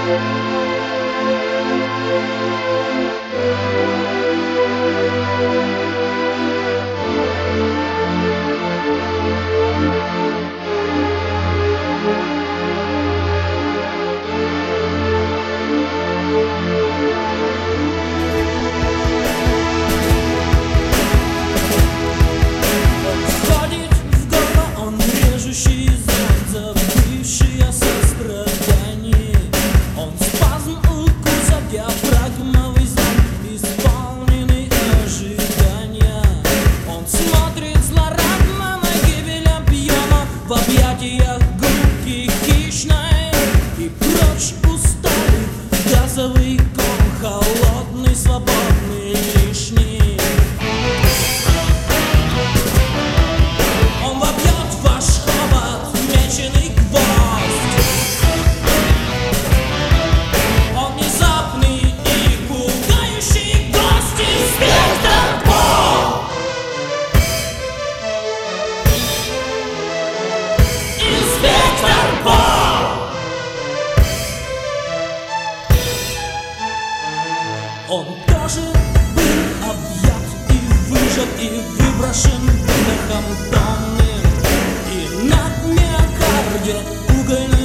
Губки хищной и прочь устали газовый ком, холодный, свободный, лишний. Он вобьет ваш хобот, меченый гвоздь. Он внезапный и пугающий гость. Инспектор Бо! Инспектор Бо! Он тоже был объят и выжат, и выброшен выдохом тонны. И на миокарде угольный